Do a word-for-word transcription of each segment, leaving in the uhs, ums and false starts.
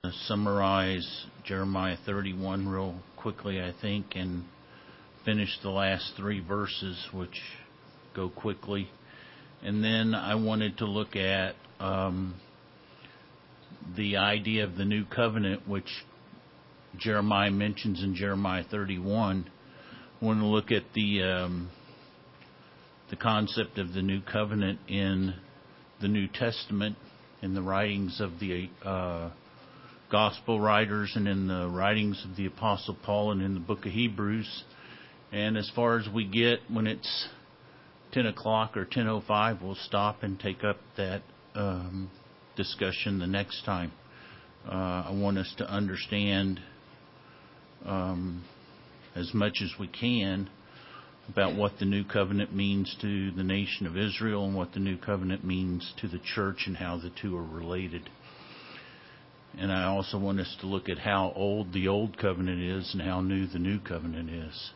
Summarize Jeremiah thirty-one real quickly, I think, and finish the last three verses, which go quickly. And then I wanted to look at um, the idea of the new covenant, which Jeremiah mentions in Jeremiah thirty-one. I want to look at the um, the concept of the new covenant in the New Testament, in the writings of the uh, Gospel writers and in the writings of the Apostle Paul and in the book of Hebrews. And as far as we get, when it's ten o'clock or ten oh five, we'll stop and take up that um, discussion the next time. Uh, I want us to understand um, as much as we can about what the new covenant means to the nation of Israel and what the new covenant means to the church and how the two are related. And I also want us to look at how old the old covenant is and how new the new covenant is.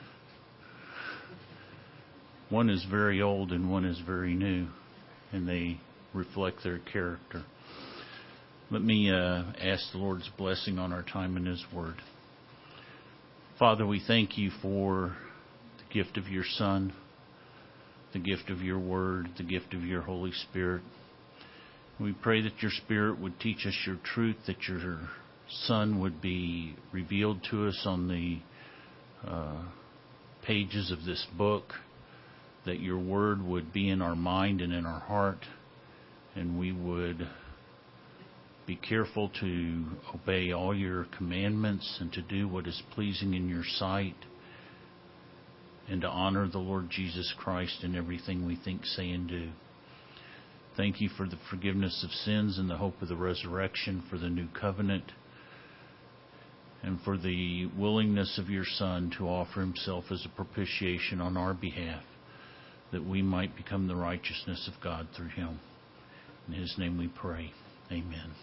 One is very old and one is very new, and they reflect their character. Let me uh, ask the Lord's blessing on our time in His Word. Father, we thank You for the gift of Your Son, the gift of Your Word, the gift of Your Holy Spirit. We pray that Your Spirit would teach us Your truth, that Your Son would be revealed to us on the uh, pages of this book, that Your Word would be in our mind and in our heart, and we would be careful to obey all Your commandments and to do what is pleasing in Your sight, and to honor the Lord Jesus Christ in everything we think, say, and do. Thank You for the forgiveness of sins and the hope of the resurrection, for the new covenant, and for the willingness of Your Son to offer Himself as a propitiation on our behalf, that we might become the righteousness of God through Him. In His name we pray. Amen.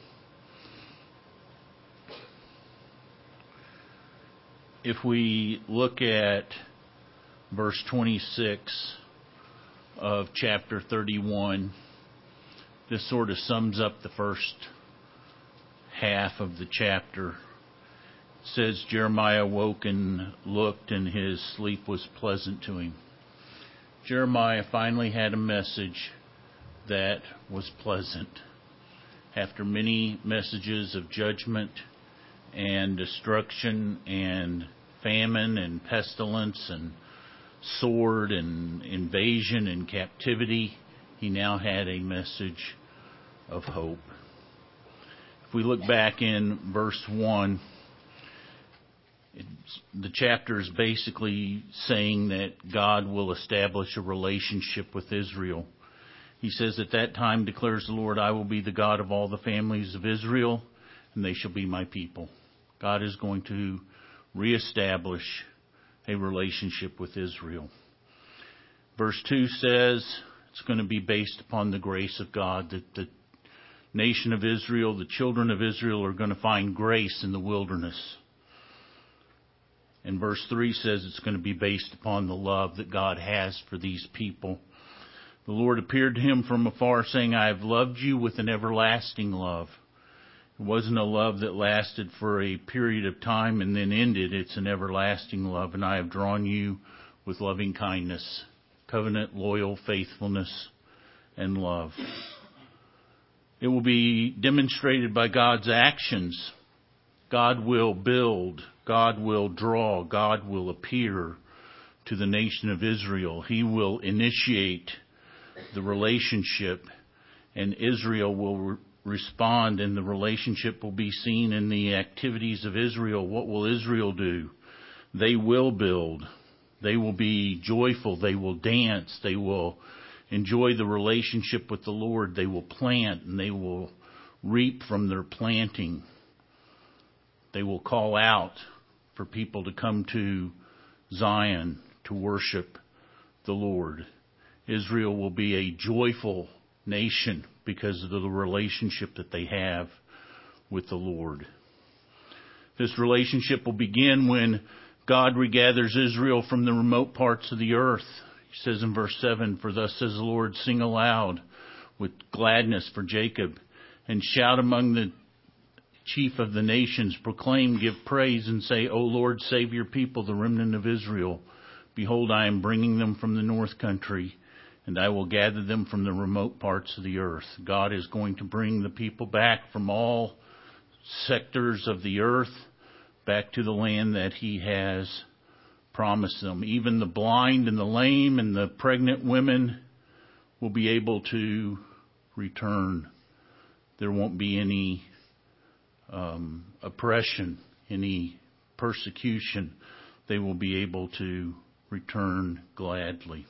If we look at verse twenty-six of chapter thirty-one, this sort of sums up the first half of the chapter. It says, Jeremiah woke and looked, and his sleep was pleasant to him. Jeremiah finally had a message that was pleasant. After many messages of judgment and destruction and famine and pestilence and sword and invasion and captivity, he now had a message of hope. If we look back in verse one, it's, the chapter is basically saying that God will establish a relationship with Israel. He says, at that time, declares the Lord, I will be the God of all the families of Israel, and they shall be my people. God is going to reestablish a relationship with Israel. Verse two says it's going to be based upon the grace of God, that the nation of Israel, the children of Israel, are going to find grace in the wilderness. And verse three says it's going to be based upon the love that God has for these people. The Lord appeared to him from afar, saying, I have loved you with an everlasting love. It wasn't a love that lasted for a period of time and then ended. It's an everlasting love, and I have drawn you with loving kindness, covenant, loyal faithfulness, and love. It will be demonstrated by God's actions. God will build, God will draw, God will appear to the nation of Israel. He will initiate the relationship, and Israel will re- respond, and the relationship will be seen in the activities of Israel. What will Israel do? They will build. They will be joyful. They will dance. They will enjoy the relationship with the Lord. They will plant, and they will reap from their planting. They will call out for people to come to Zion to worship the Lord. Israel will be a joyful nation because of the relationship that they have with the Lord. This relationship will begin when God regathers Israel from the remote parts of the earth. He says in verse seven, for thus says the Lord, sing aloud with gladness for Jacob, and shout among the chief of the nations, proclaim, give praise, and say, O Lord, save your people, the remnant of Israel. Behold, I am bringing them from the north country, and I will gather them from the remote parts of the earth. God is going to bring the people back from all sectors of the earth, back to the land that he has promised them. Even the blind and the lame and the pregnant women will be able to return. There won't be any um, oppression, any persecution. They will be able to return gladly.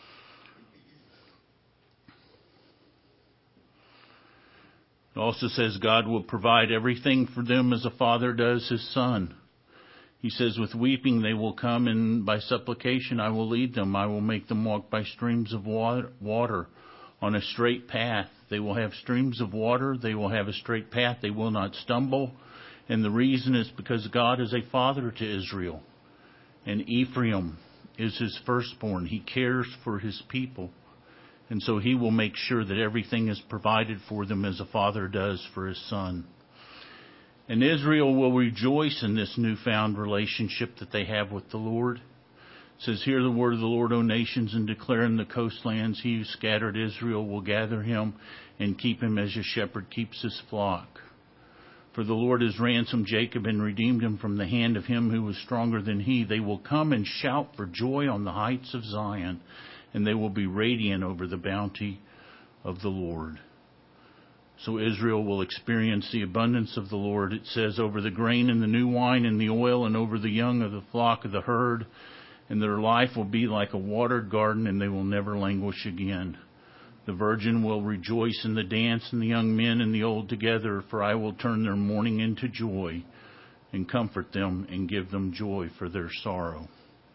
It also says God will provide everything for them as a father does his son. He says, with weeping they will come, and by supplication I will lead them. I will make them walk by streams of water on a straight path. They will have streams of water. They will have a straight path. They will not stumble. And the reason is because God is a father to Israel. And Ephraim is his firstborn. He cares for his people. And so he will make sure that everything is provided for them as a father does for his son. And Israel will rejoice in this newfound relationship that they have with the Lord. It says, hear the word of the Lord, O nations, and declare in the coastlands, he who scattered Israel will gather him and keep him as a shepherd keeps his flock. For the Lord has ransomed Jacob and redeemed him from the hand of him who was stronger than he. They will come and shout for joy on the heights of Zion, and they will be radiant over the bounty of the Lord. So Israel will experience the abundance of the Lord. It says, over the grain and the new wine and the oil, and over the young of the flock of the herd. And their life will be like a watered garden, and they will never languish again. The virgin will rejoice in the dance, and the young men and the old together, for I will turn their mourning into joy, and comfort them, and give them joy for their sorrow.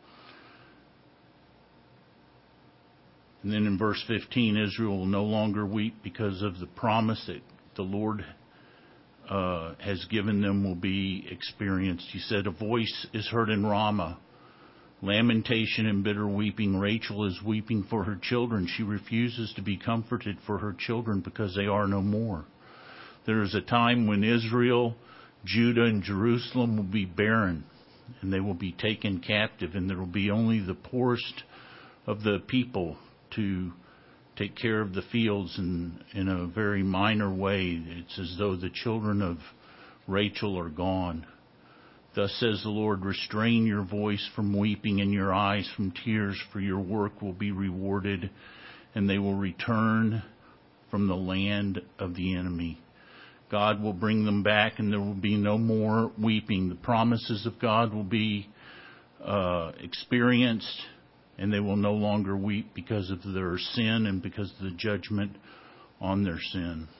And then in verse fifteen, Israel will no longer weep because of the promise that the Lord uh, has given them will be experienced. He said, a voice is heard in Ramah, lamentation and bitter weeping. Rachel is weeping for her children. She refuses to be comforted for her children because they are no more. There is a time when Israel, Judah, and Jerusalem will be barren, and they will be taken captive, and there will be only the poorest of the people to take care of the fields in, in a very minor way. It's as though the children of Rachel are gone. Thus says the Lord, restrain your voice from weeping and your eyes from tears, for your work will be rewarded, and they will return from the land of the enemy. God will bring them back, and there will be no more weeping. The promises of God will be uh, experienced, and they will no longer weep because of their sin and because of the judgment on their sin.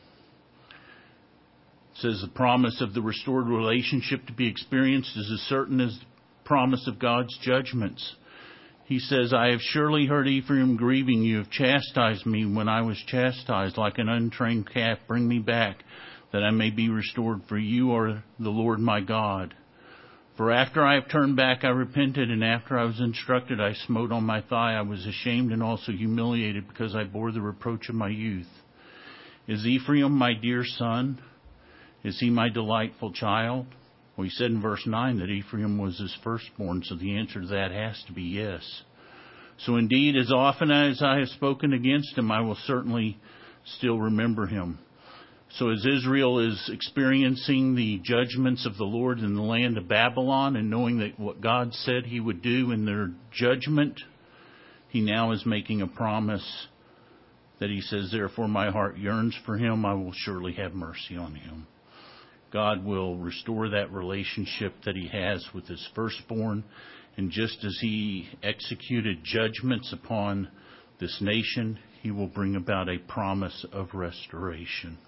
It says the promise of the restored relationship to be experienced is as certain as the promise of God's judgments. He says, I have surely heard Ephraim grieving. You have chastised me when I was chastised. Like an untrained calf, bring me back, that I may be restored. For you are the Lord my God. For after I have turned back, I repented, and after I was instructed, I smote on my thigh. I was ashamed and also humiliated, because I bore the reproach of my youth. Is Ephraim my dear son? Is he my delightful child? Well, he said in verse nine that Ephraim was his firstborn, so the answer to that has to be yes. So indeed, as often as I have spoken against him, I will certainly still remember him. So as Israel is experiencing the judgments of the Lord in the land of Babylon, and knowing that what God said he would do in their judgment, he now is making a promise that he says, therefore my heart yearns for him. I will surely have mercy on him. God will restore that relationship that he has with his firstborn. And just as he executed judgments upon this nation, he will bring about a promise of restoration.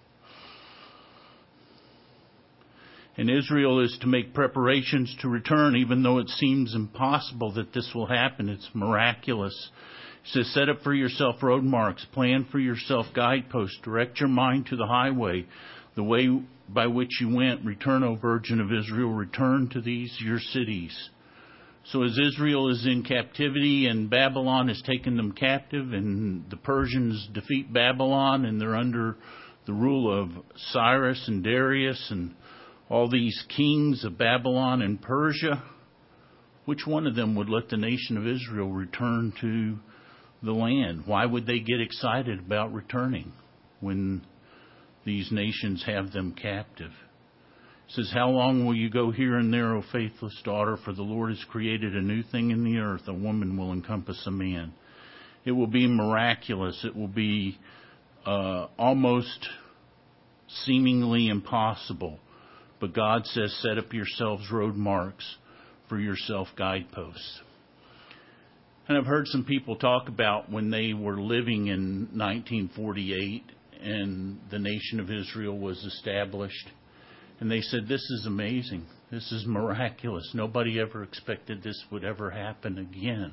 And Israel is to make preparations to return, even though it seems impossible that this will happen. It's miraculous. It says, set up for yourself road marks, plan for yourself guideposts, direct your mind to the highway, the way by which you went. Return, O Virgin of Israel, return to these your cities. So as Israel is in captivity and Babylon has taken them captive, and the Persians defeat Babylon, and they're under the rule of Cyrus and Darius and All these kings of Babylon and Persia, which one of them would let the nation of Israel return to the land? Why would they get excited about returning when these nations have them captive? It says, how long will you go here and there, O faithless daughter? For the Lord has created a new thing in the earth. A woman will encompass a man. It will be miraculous. It will be uh, almost seemingly impossible. But God says, set up yourselves road marks for yourself, guideposts. And I've heard some people talk about when they were living in nineteen forty-eight and the nation of Israel was established. And they said, this is amazing. This is miraculous. Nobody ever expected this would ever happen again.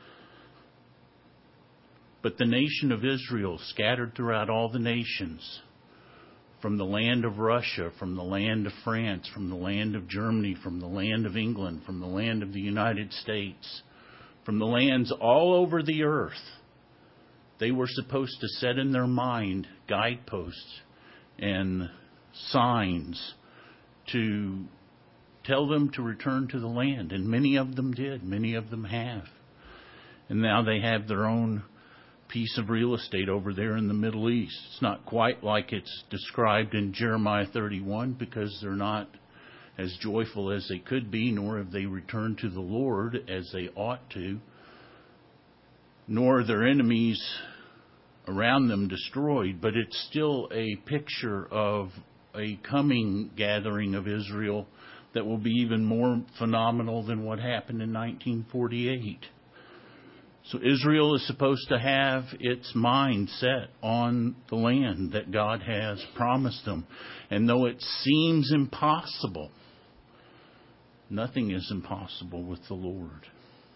But the nation of Israel, scattered throughout all the nations, from the land of Russia, from the land of France, from the land of Germany, from the land of England, from the land of the United States, from the lands all over the earth, they were supposed to set in their mind guideposts and signs to tell them to return to the land. And many of them did. Many of them have. And now they have their own piece of real estate over there in the Middle East. It's not quite like it's described in Jeremiah thirty-one, because they're not as joyful as they could be, nor have they returned to the Lord as they ought to, nor are their enemies around them destroyed. But it's still a picture of a coming gathering of Israel that will be even more phenomenal than what happened in nineteen forty-eight. So Israel is supposed to have its mind set on the land that God has promised them. And though it seems impossible, nothing is impossible with the Lord.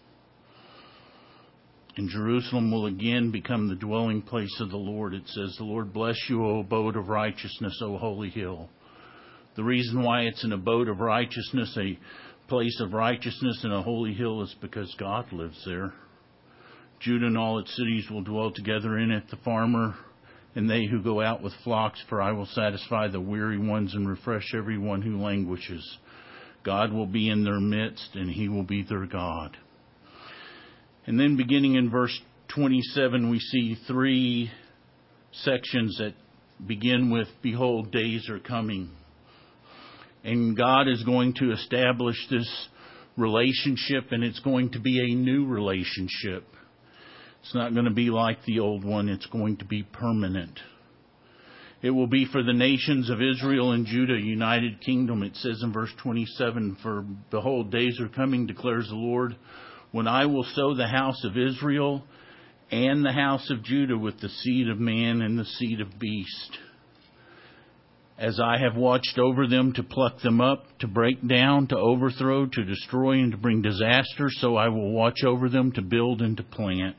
And Jerusalem will again become the dwelling place of the Lord. It says, the Lord bless you, O abode of righteousness, O holy hill. The reason why it's an abode of righteousness, a place of righteousness and a holy hill, is because God lives there. Judah and all its cities will dwell together in it, the farmer and they who go out with flocks, for I will satisfy the weary ones and refresh everyone who languishes. God will be in their midst, and he will be their God. And then beginning in verse twenty-seven, we see three sections that begin with, behold, days are coming. And God is going to establish this relationship, and it's going to be a new relationship. It's not going to be like the old one. It's going to be permanent. It will be for the nations of Israel and Judah, united kingdom. It says in verse twenty-seven, for behold, days are coming, declares the Lord, when I will sow the house of Israel and the house of Judah with the seed of man and the seed of beast. As I have watched over them to pluck them up, to break down, to overthrow, to destroy, and to bring disaster, so I will watch over them to build and to plant.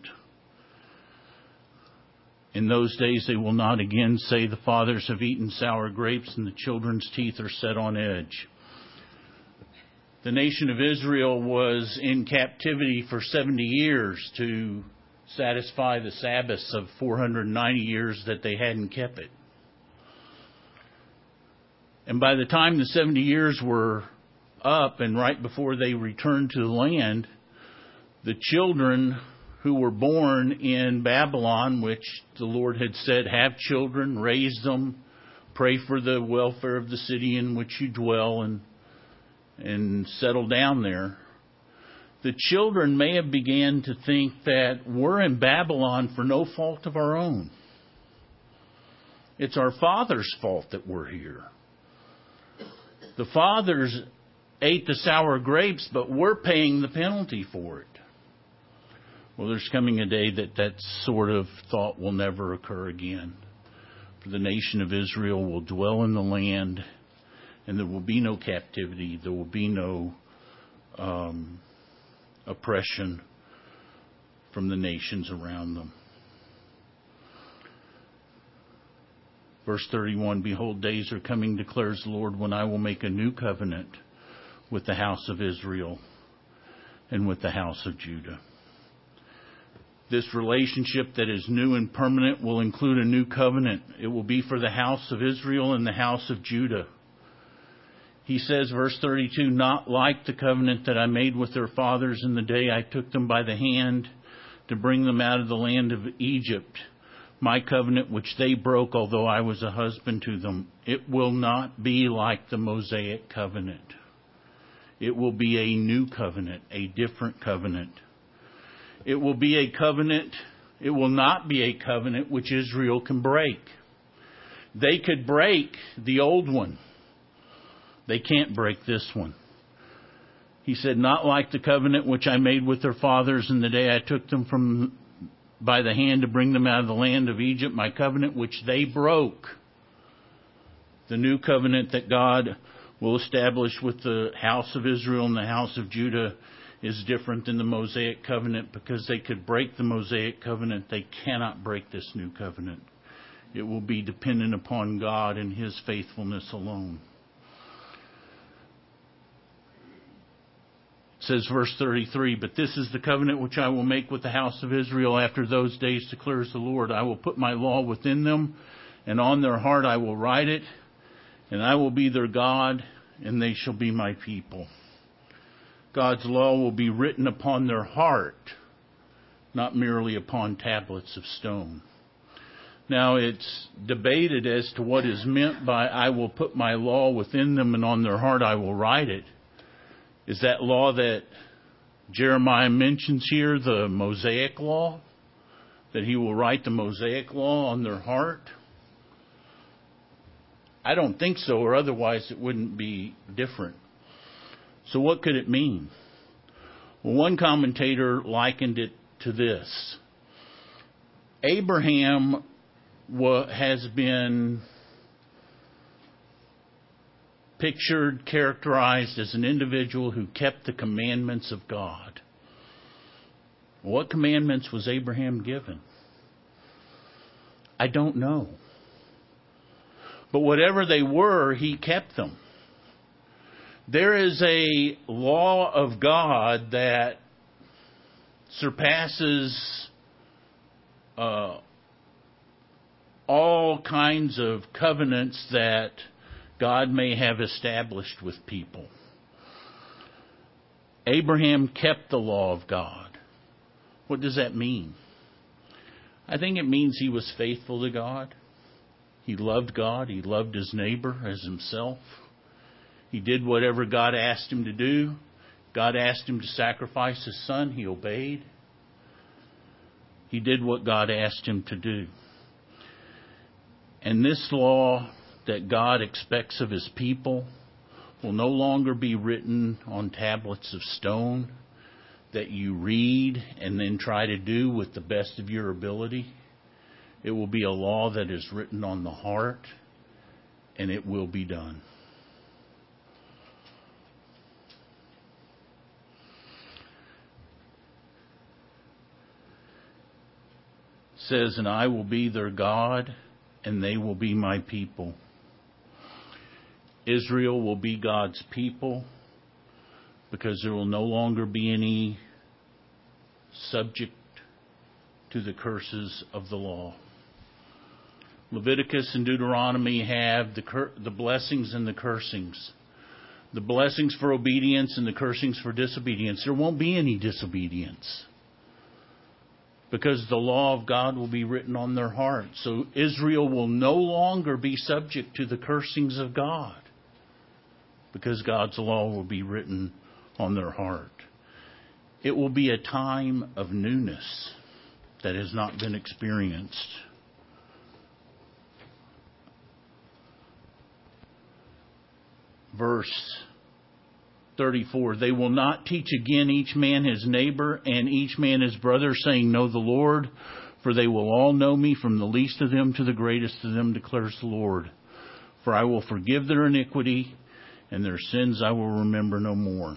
In those days they will not again say, the fathers have eaten sour grapes and the children's teeth are set on edge. The nation of Israel was in captivity for seventy years to satisfy the Sabbaths of four hundred ninety years that they hadn't kept it. And by the time the seventy years were up and right before they returned to the land, the children who were born in Babylon, which the Lord had said, have children, raise them, pray for the welfare of the city in which you dwell, and and settle down there. The children may have began to think that we're in Babylon for no fault of our own. It's our father's fault that we're here. The fathers ate the sour grapes, but we're paying the penalty for it. Well, there's coming a day that that sort of thought will never occur again. For the nation of Israel will dwell in the land, and there will be no captivity. There will be no um, oppression from the nations around them. Verse thirty-one, behold, days are coming, declares the Lord, when I will make a new covenant with the house of Israel and with the house of Judah. This relationship that is new and permanent will include a new covenant. It will be for the house of Israel and the house of Judah. He says, verse thirty-two, not like the covenant that I made with their fathers in the day I took them by the hand to bring them out of the land of Egypt, my covenant which they broke, although I was a husband to them. It will not be like the Mosaic covenant. It will be a new covenant, a different covenant. It will be a covenant, it will not be a covenant which Israel can break. They could break the old one. They can't break this one. He said, not like the covenant which I made with their fathers in the day I took them from by the hand to bring them out of the land of Egypt, my covenant which they broke. The new covenant that God will establish with the house of Israel and the house of Judah is different than the Mosaic covenant, because they could break the Mosaic covenant. They cannot break this new covenant. It will be dependent upon God and His faithfulness alone. It says verse thirty-three, but this is the covenant which I will make with the house of Israel after those days, declares the Lord. I will put my law within them, and on their heart I will write it, and I will be their God, and they shall be my people. God's law will be written upon their heart, not merely upon tablets of stone. Now, it's debated as to what is meant by I will put my law within them, and on their heart I will write it. Is that law that Jeremiah mentions here, the Mosaic law? That he will write the Mosaic law on their heart? I don't think so, or otherwise it wouldn't be different. So what could it mean? Well, one commentator likened it to this. Abraham has been pictured, characterized as an individual who kept the commandments of God. What commandments was Abraham given? I don't know. But whatever they were, he kept them. There is a law of God that surpasses uh, all kinds of covenants that God may have established with people. Abraham kept the law of God. What does that mean? I think it means he was faithful to God. He loved God. He loved his neighbor as himself. He did whatever God asked him to do. God asked him to sacrifice his son. He obeyed. He did what God asked him to do. And this law that God expects of his people will no longer be written on tablets of stone that you read and then try to do with the best of your ability. It will be a law that is written on the heart, and it will be done. It says, and I will be their God, and they will be my people. Israel will be God's people because there will no longer be any subject to the curses of the law. Leviticus and Deuteronomy have the cur- the blessings and the cursings. The blessings for obedience and the cursings for disobedience. There won't be any disobedience because the law of God will be written on their hearts. So Israel will no longer be subject to the cursings of God because God's law will be written on their heart. It will be a time of newness that has not been experienced. Verse thirty-four, they will not teach again each man his neighbor and each man his brother, saying, know the Lord, for they will all know me, from the least of them to the greatest of them, declares the Lord. For I will forgive their iniquity, and their sins I will remember no more.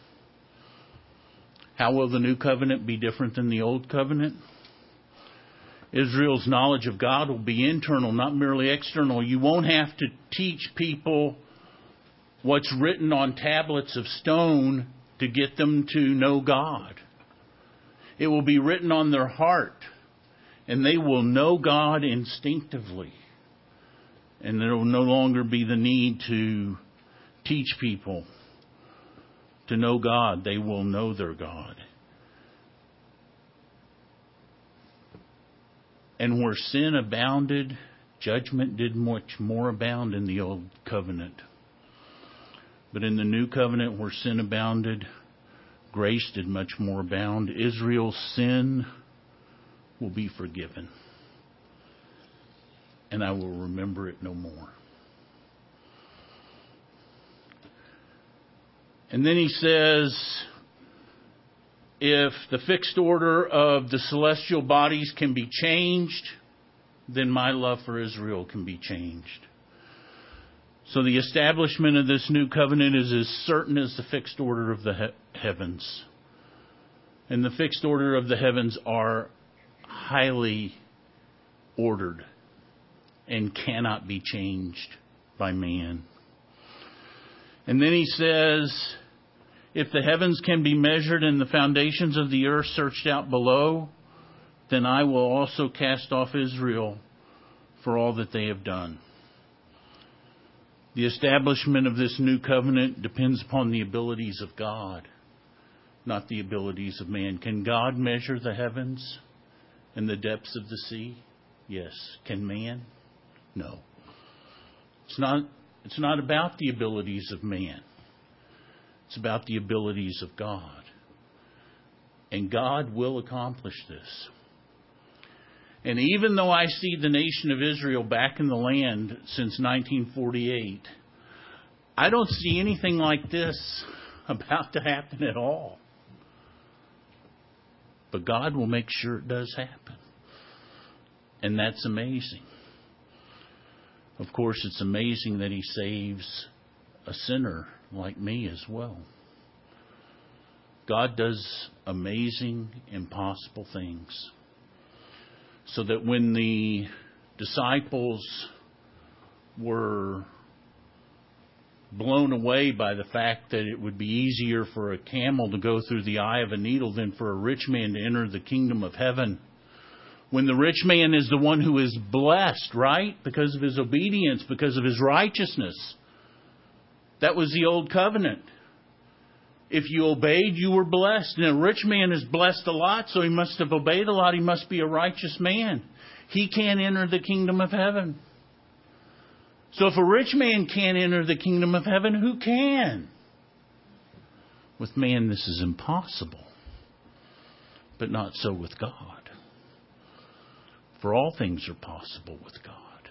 How will the new covenant be different than the old covenant? Israel's knowledge of God will be internal, not merely external. You won't have to teach people what's written on tablets of stone to get them to know God. It will be written on their heart, and they will know God instinctively. And there will no longer be the need to teach people to know God, they will know their God. And where sin abounded, judgment did much more abound in the old covenant. But in the new covenant, where sin abounded, grace did much more abound. Israel's sin will be forgiven, and I will remember it no more. And then he says, if the fixed order of the celestial bodies can be changed, then my love for Israel can be changed. So the establishment of this new covenant is as certain as the fixed order of the he- heavens. And the fixed order of the heavens are highly ordered and cannot be changed by man. And then he says, if the heavens can be measured and the foundations of the earth searched out below, then I will also cast off Israel for all that they have done. The establishment of this new covenant depends upon the abilities of God, not the abilities of man. Can God measure the heavens and the depths of the sea? Yes. Can man? No. It's not, it's not about the abilities of man. It's about the abilities of God. And God will accomplish this. And even though I see the nation of Israel back in the land since nineteen forty-eight, I don't see anything like this about to happen at all. But God will make sure it does happen. And that's amazing. Of course, it's amazing that He saves a sinner like me as well. God does amazing, impossible things. So that when the disciples were blown away by the fact that it would be easier for a camel to go through the eye of a needle than for a rich man to enter the kingdom of heaven, when the rich man is the one who is blessed, right? Because of his obedience, because of his righteousness. That was the old covenant. If you obeyed, you were blessed. And a rich man is blessed a lot, so he must have obeyed a lot. He must be a righteous man. He can't enter the kingdom of heaven. So if a rich man can't enter the kingdom of heaven, who can? With man, this is impossible. But not so with God. For all things are possible with God.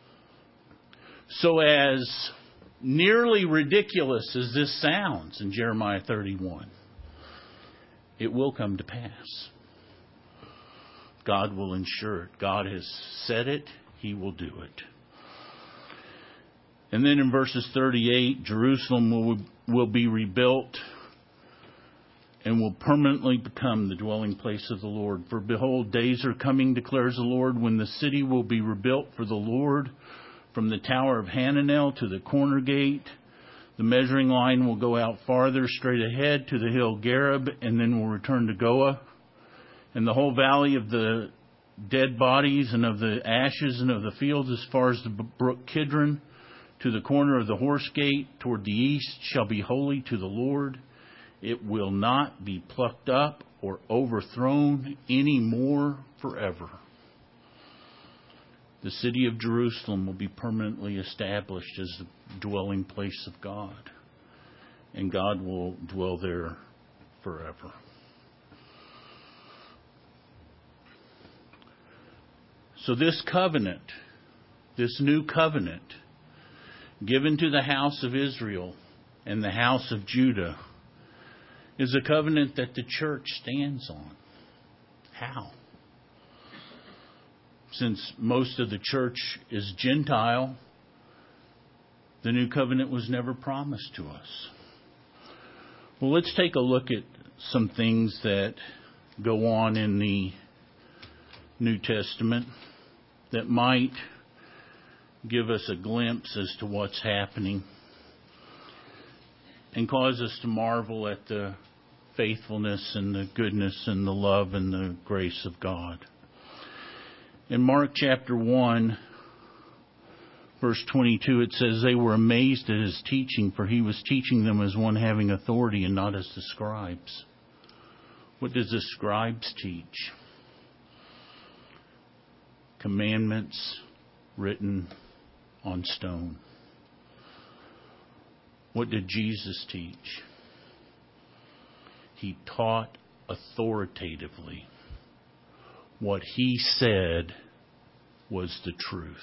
So as nearly ridiculous as this sounds in Jeremiah thirty-one, it will come to pass. God will ensure it. God has said it. He will do it. And then in verses thirty-eight, Jerusalem will, will be rebuilt and will permanently become the dwelling place of the Lord. For behold, days are coming, declares the Lord, when the city will be rebuilt for the Lord, from the tower of Hananel to the corner gate. The measuring line will go out farther, straight ahead to the hill Gareb, and then will return to Goah. And the whole valley of the dead bodies and of the ashes and of the fields as far as the brook Kidron, to the corner of the horse gate toward the east, shall be holy to the Lord. It will not be plucked up or overthrown any more forever. The city of Jerusalem will be permanently established as the dwelling place of God. And God will dwell there forever. So this covenant, this new covenant, given to the house of Israel and the house of Judah, is a covenant that the church stands on. How? Since most of the church is Gentile, the new covenant was never promised to us. Well, let's take a look at some things that go on in the New Testament that might give us a glimpse as to what's happening and cause us to marvel at the faithfulness and the goodness and the love and the grace of God. In Mark chapter one, Verse twenty-two, it says, they were amazed at his teaching, for he was teaching them as one having authority and not as the scribes. What does the scribes teach? Commandments written on stone. What did Jesus teach? He taught authoritatively. What he said was the truth.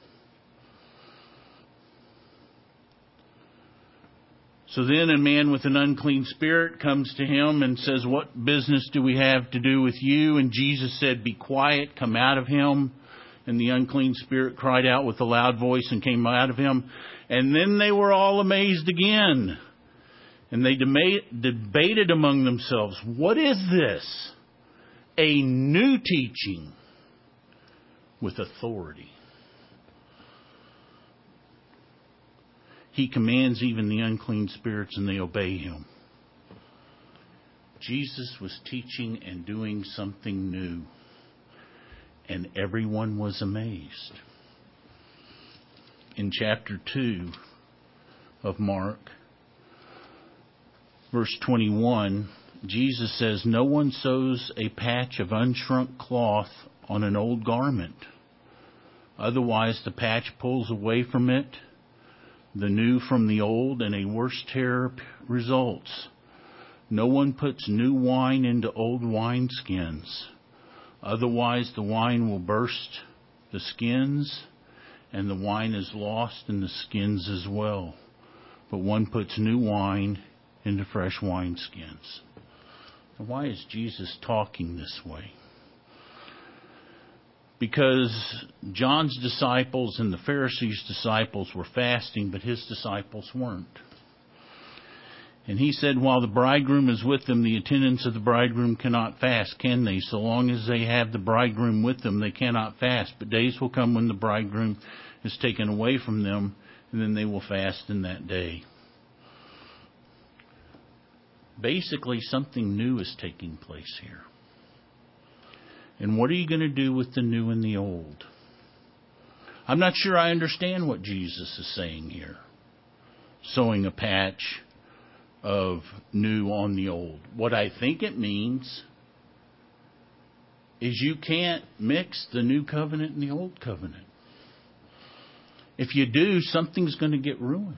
So then a man with an unclean spirit comes to him and says, what business do we have to do with you? And Jesus said, be quiet, come out of him. And the unclean spirit cried out with a loud voice and came out of him. And then they were all amazed again. And they debated among themselves, what is this? A new teaching with authority. He commands even the unclean spirits and they obey him. Jesus was teaching and doing something new. And everyone was amazed. In chapter two of Mark, verse twenty-one, Jesus says, no one sews a patch of unshrunk cloth on an old garment. Otherwise the patch pulls away from it, the new from the old, and a worse tear results. No one puts new wine into old wineskins. Otherwise the wine will burst the skins, and the wine is lost in the skins as well. But one puts new wine into fresh wineskins. Now, why is Jesus talking this way? Because John's disciples and the Pharisees' disciples were fasting, but his disciples weren't. And he said, while the bridegroom is with them, the attendants of the bridegroom cannot fast, can they? So long as they have the bridegroom with them, they cannot fast. But days will come when the bridegroom is taken away from them, and then they will fast in that day. Basically, something new is taking place here. And what are you going to do with the new and the old? I'm not sure I understand what Jesus is saying here. Sewing a patch of new on the old. What I think it means is you can't mix the new covenant and the old covenant. If you do, something's going to get ruined.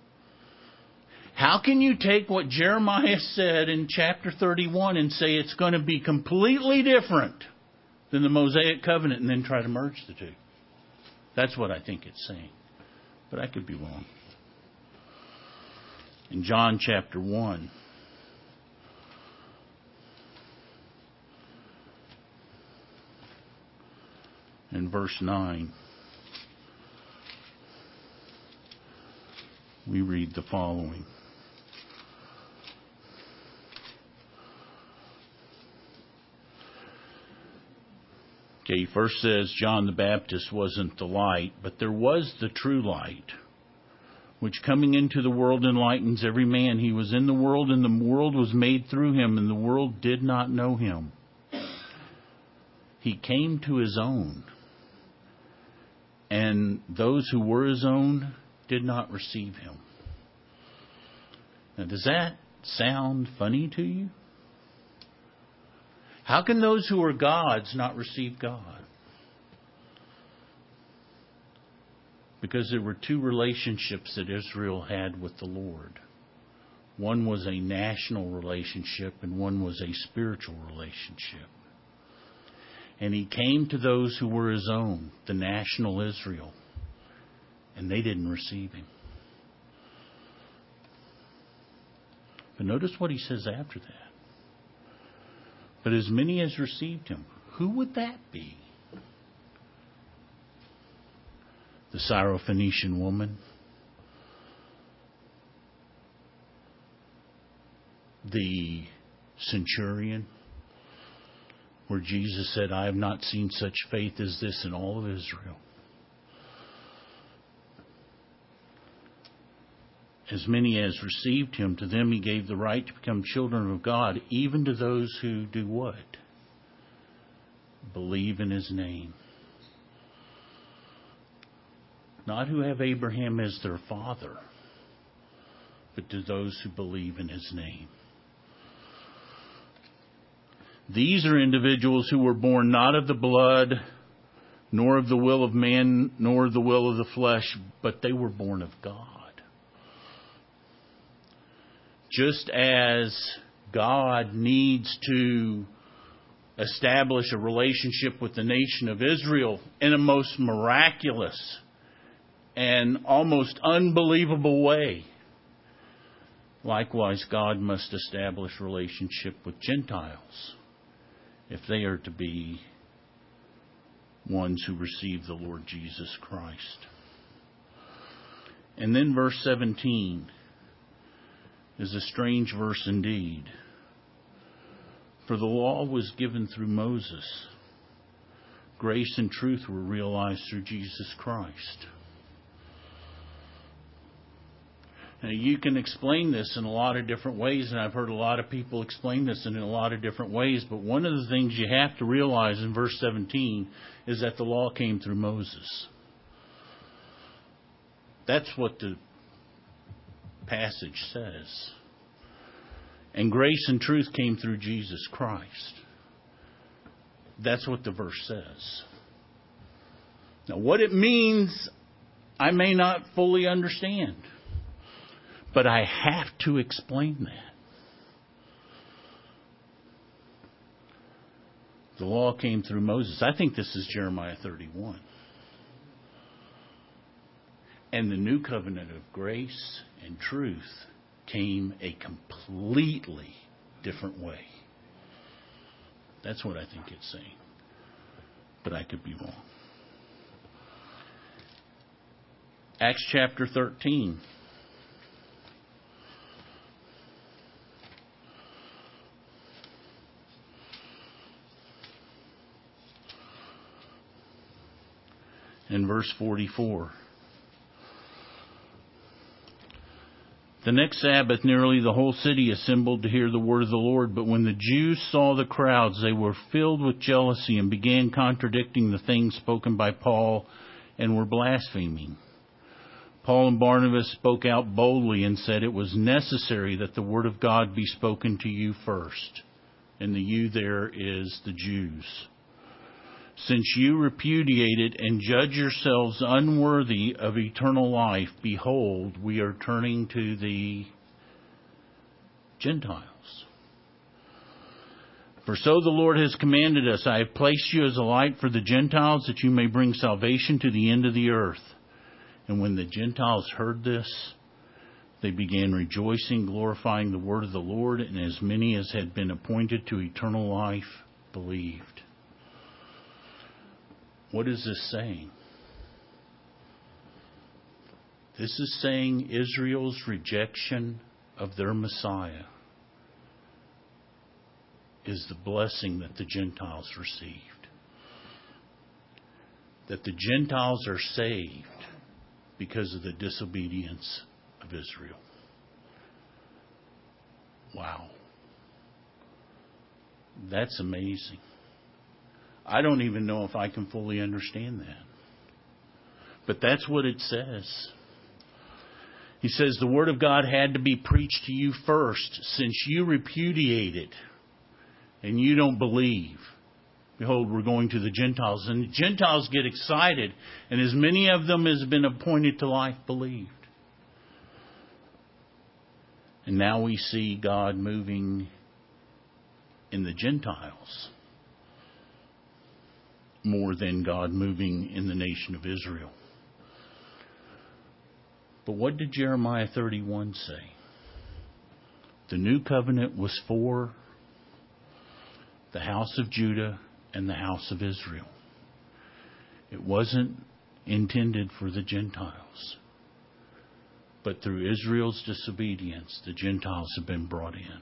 How can you take what Jeremiah said in chapter thirty-one and say it's going to be completely different than the Mosaic covenant and then try to merge the two? That's what I think it's saying. But I could be wrong. In John chapter one, in verse nine, we read the following. Okay, first says John the Baptist wasn't the light, but there was the true light, which coming into the world enlightens every man. He was in the world, and the world was made through him, and the world did not know him. He came to his own, and those who were his own did not receive him. Now, does that sound funny to you? How can those who are God's not receive God? Because there were two relationships that Israel had with the Lord. One was a national relationship and one was a spiritual relationship. And he came to those who were his own, the national Israel, and they didn't receive him. But notice what he says after that. But as many as received him, who would that be? The Syrophoenician woman, the centurion, where Jesus said, I have not seen such faith as this in all of Israel. As many as received him, to them he gave the right to become children of God, even to those who do what? Believe in his name. not who have Abraham as their father, but to those who believe in his name. These are individuals who were born not of the blood, nor of the will of man, nor of the will of the flesh, but they were born of God. Just as God needs to establish a relationship with the nation of Israel in a most miraculous and almost unbelievable way, likewise God must establish a relationship with Gentiles if they are to be ones who receive the Lord Jesus Christ. And then verse seventeen is a strange verse indeed. For the law was given through Moses. Grace and truth were realized through Jesus Christ. Now, you can explain this in a lot of different ways, and I've heard a lot of people explain this in a lot of different ways, but one of the things you have to realize in verse seventeen is that the law came through Moses. That's what the passage says. And grace and truth came through Jesus Christ. That's what the verse says. Now, what it means, I may not fully understand, but I have to explain that. The law came through Moses. I think this is Jeremiah thirty-one. And the new covenant of grace and truth came a completely different way. That's what I think it's saying. But I could be wrong. Acts chapter thirteen. In verse forty-four. The next Sabbath, nearly the whole city assembled to hear the word of the Lord. But when the Jews saw the crowds, they were filled with jealousy and began contradicting the things spoken by Paul and were blaspheming. Paul and Barnabas spoke out boldly and said it was necessary that the word of God be spoken to you first. And the you there is the Jews. Since you repudiate it and judge yourselves unworthy of eternal life, behold, we are turning to the Gentiles. For so the Lord has commanded us, I have placed you as a light for the Gentiles, that you may bring salvation to the end of the earth. And when the Gentiles heard this, they began rejoicing, glorifying the word of the Lord, and as many as had been appointed to eternal life believed. What is this saying? This is saying Israel's rejection of their Messiah is the blessing that the Gentiles received. That the Gentiles are saved because of the disobedience of Israel. Wow. That's amazing. I don't even know if I can fully understand that. But that's what it says. He says the word of God had to be preached to you first, since you repudiate it and you don't believe. Behold, we're going to the Gentiles. And the Gentiles get excited, and as many of them as have been appointed to life believed. And now we see God moving in the Gentiles more than God moving in the nation of Israel. But what did Jeremiah thirty-one say? The new covenant was for the house of Judah and the house of Israel. It wasn't intended for the Gentiles. But through Israel's disobedience, the Gentiles have been brought in.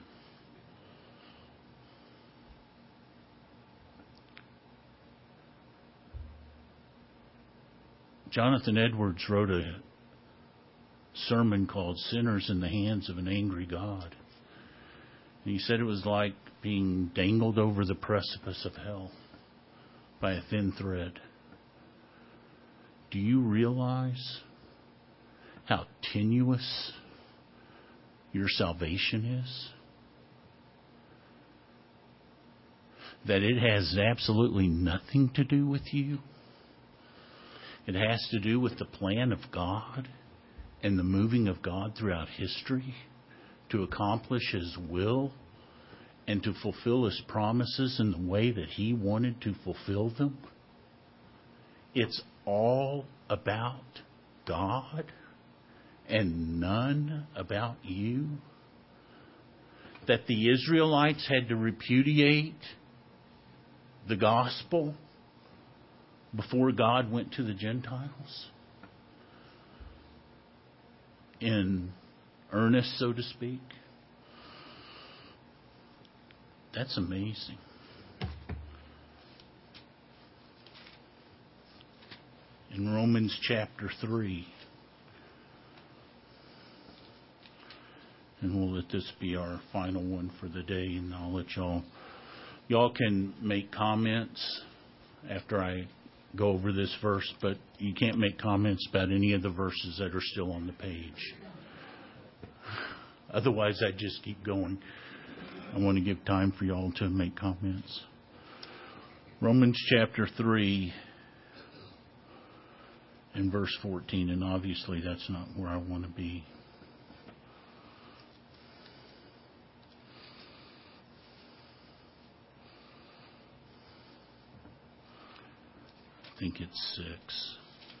Jonathan Edwards wrote a sermon called Sinners in the Hands of an Angry God. And he said it was like being dangled over the precipice of hell by a thin thread. Do you realize how tenuous your salvation is? That it has absolutely nothing to do with you? It has to do with the plan of God and the moving of God throughout history to accomplish His will and to fulfill His promises in the way that He wanted to fulfill them? It's all about God and none about you? That the Israelites had to repudiate the gospel before God went to the Gentiles? In earnest, so to speak? That's amazing. In Romans chapter three, and we'll let this be our final one for the day, and I'll let y'all, y'all can make comments after I go over this verse, but you can't make comments about any of the verses that are still on the page. Otherwise, I just keep going. I want to give time for y'all to make comments. Romans chapter three and verse fourteen, and obviously that's not where I want to be. I think it's six.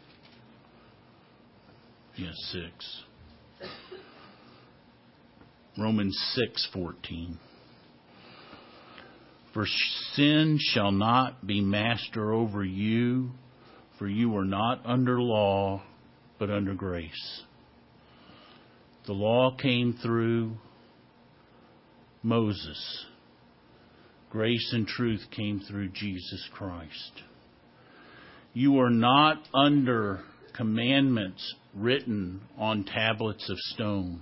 Yes, six. Romans six fourteen. For sin shall not be master over you, for you are not under law, but under grace. The law came through Moses. Grace and truth came through Jesus Christ. You are not under commandments written on tablets of stone.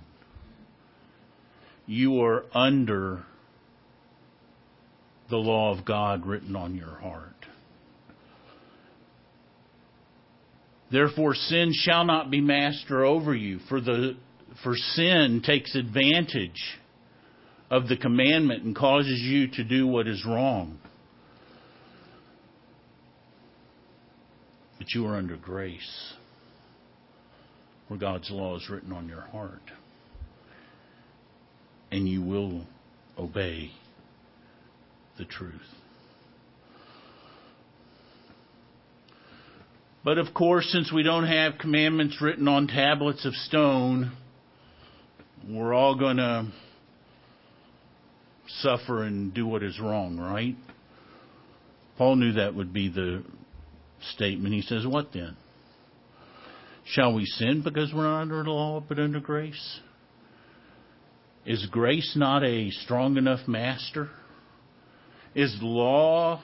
You are under the law of God written on your heart. Therefore, sin shall not be master over you, for the for sin takes advantage of the commandment and causes you to do what is wrong. But you are under grace, where God's law is written on your heart. And you will obey the truth. But of course, since we don't have commandments written on tablets of stone, we're all going to suffer and do what is wrong, right? Paul knew that would be the statement. He says, what then? Shall we sin because we're not under the law but under grace? Is grace not a strong enough master? Is law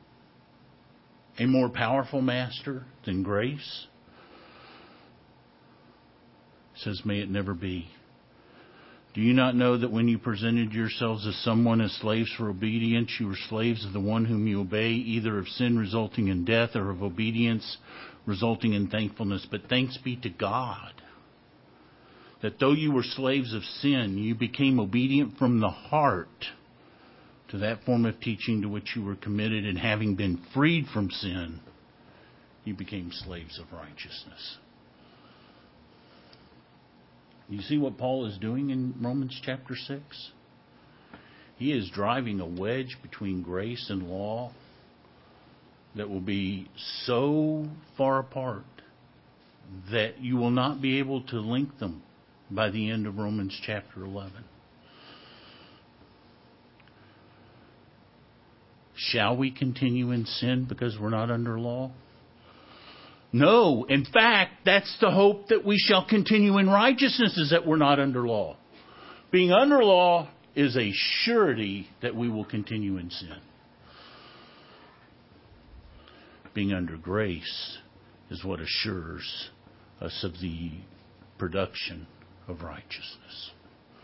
a more powerful master than grace? He says, may it never be. Do you not know that when you presented yourselves as someone as slaves for obedience, you were slaves of the one whom you obey, either of sin resulting in death or of obedience resulting in thankfulness? But thanks be to God that though you were slaves of sin, you became obedient from the heart to that form of teaching to which you were committed, and having been freed from sin, you became slaves of righteousness. You see what Paul is doing in Romans chapter six? He is driving a wedge between grace and law that will be so far apart that you will not be able to link them by the end of Romans chapter eleven. Shall we continue in sin because we're not under law? No. In fact, that's the hope that we shall continue in righteousness, is that we're not under law. Being under law is a surety that we will continue in sin. Being under grace is what assures us of the production of righteousness.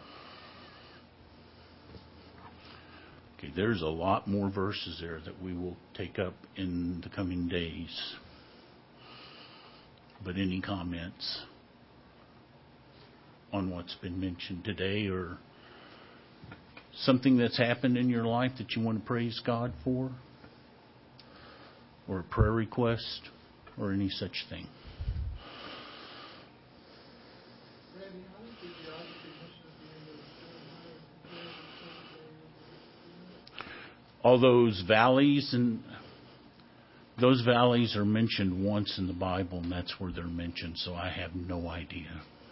Okay, there's a lot more verses there that we will take up in the coming days. But any comments on what's been mentioned today, or something that's happened in your life that you want to praise God for, or a prayer request, or any such thing? All those valleys, and those valleys are mentioned once in the Bible, and that's where they're mentioned, so I have no idea.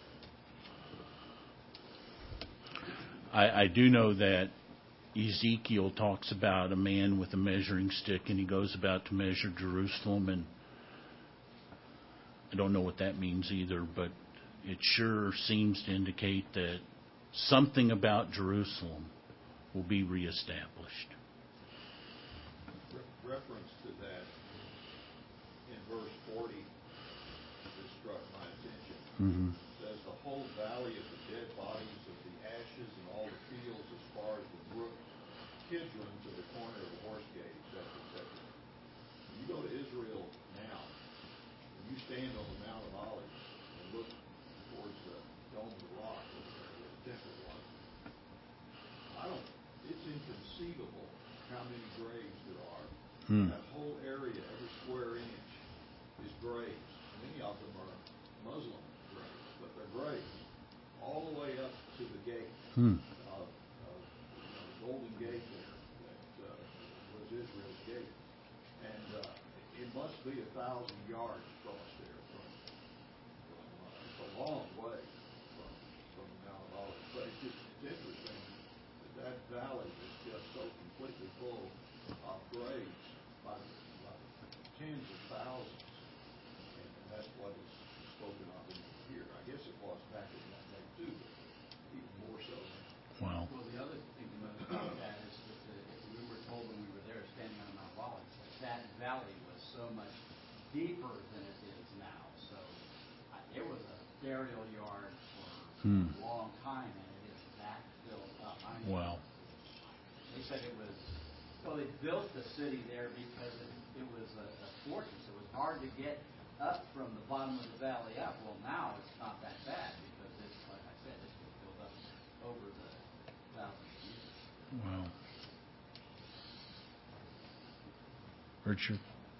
I, I do know that Ezekiel talks about a man with a measuring stick, and he goes about to measure Jerusalem, and I don't know what that means either, but it sure seems to indicate that something about Jerusalem will be reestablished. Reference to that in verse forty that struck my attention. Mm-hmm. It says, the whole valley of the dead bodies of the ashes and all the fields as far as the brook Kidron to the corner of the horse gate, et cetera, et cetera. When you go to Israel now, when you stand on the Mount of Olives and look towards the Dome of the Rock, where the temple was, I don't, it's inconceivable how many graves there are. Hmm. That whole area, every square inch, is graves. Many of them are Muslim graves, but they're graves all the way up to the gate hmm. of, of you know, the Golden Gate there that uh, was Israel's gate. And uh, it must be a thousand yards across there from, from uh, it's a long way from, from the Mount of Olives. But it's just it's interesting that that valley is just so completely full of graves. By, by tens of thousands, and, and that's what is spoken of in here. I guess it was back in that day too, but even more so now. Wow. Well, the other thing to note about that is that the, we were told when we were there, standing on Mount Olives, that that valley was so much deeper than it is now. So uh, it was a burial yard for hmm. a long time, and it is that filled up. I mean, wow. They said it was. Well, they built the city there because it, it was a, a fortress. It was hard to get up from the bottom of the valley up. Well, now it's not that bad because it's, like I said, it's been built up over the thousand years. Wow. Richard?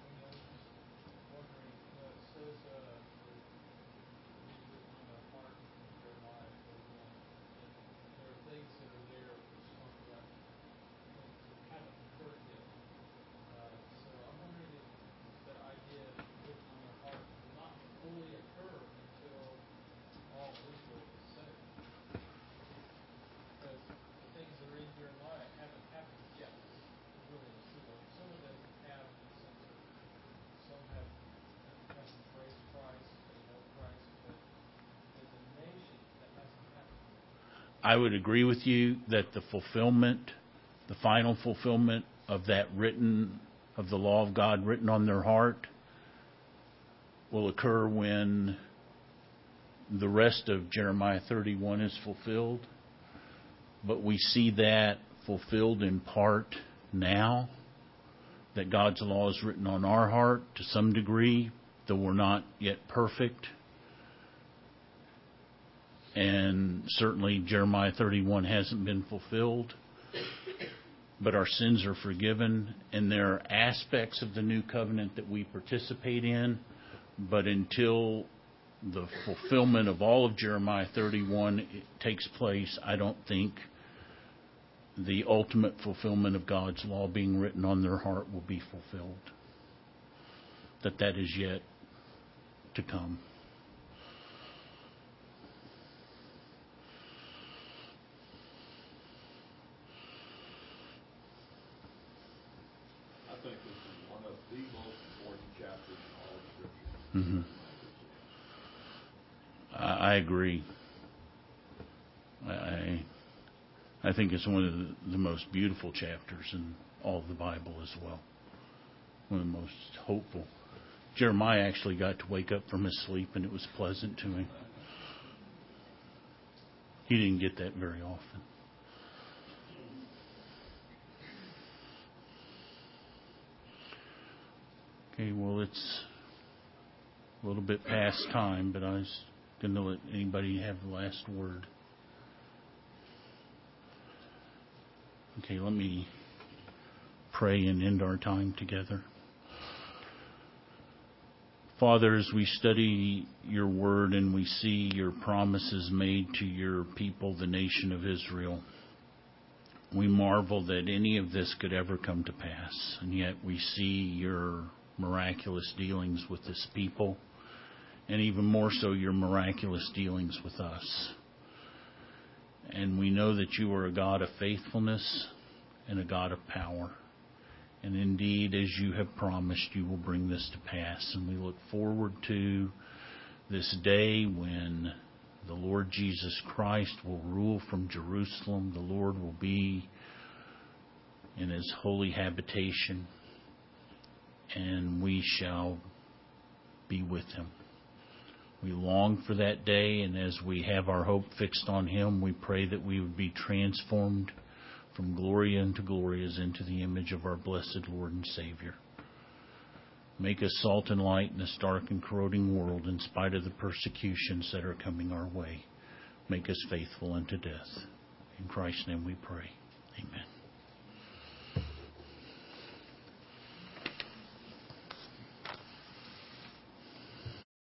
I would agree with you that the fulfillment, the final fulfillment of that written, of the law of God written on their heart, will occur when the rest of Jeremiah thirty-one is fulfilled. But we see that fulfilled in part now, that God's law is written on our heart to some degree, though we're not yet perfect. And certainly Jeremiah thirty-one hasn't been fulfilled, but our sins are forgiven, and there are aspects of the new covenant that we participate in, but until the fulfillment of all of Jeremiah thirty-one takes place, I don't think the ultimate fulfillment of God's law being written on their heart will be fulfilled. That that is yet to come. I think this is one of the most important chapters in all of Scripture. Mm-hmm. I, I agree. I I think it's one of the, the most beautiful chapters in all of the Bible as well. One of the most hopeful. Jeremiah actually got to wake up from his sleep, and it was pleasant to him. He didn't get that very often. Okay, well, it's a little bit past time, but I was Going to let anybody have the last word. Okay, let me pray and end our time together. Father, as we study your word and we see your promises made to your people, the nation of Israel, we marvel that any of this could ever come to pass. And yet we see your miraculous dealings with this people, and even more so your miraculous dealings with us. And we know that you are a God of faithfulness and a God of power. And indeed, as you have promised, you will bring this to pass. And we look forward to this day when the Lord Jesus Christ will rule from Jerusalem. The Lord will be in his holy habitation, and we shall be with him. We long for that day, and as we have our hope fixed on him, we pray that we would be transformed from glory unto glory as into the image of our blessed Lord and Savior. Make us salt and light in this dark and corroding world in spite of the persecutions that are coming our way. Make us faithful unto death. In Christ's name we pray. Amen.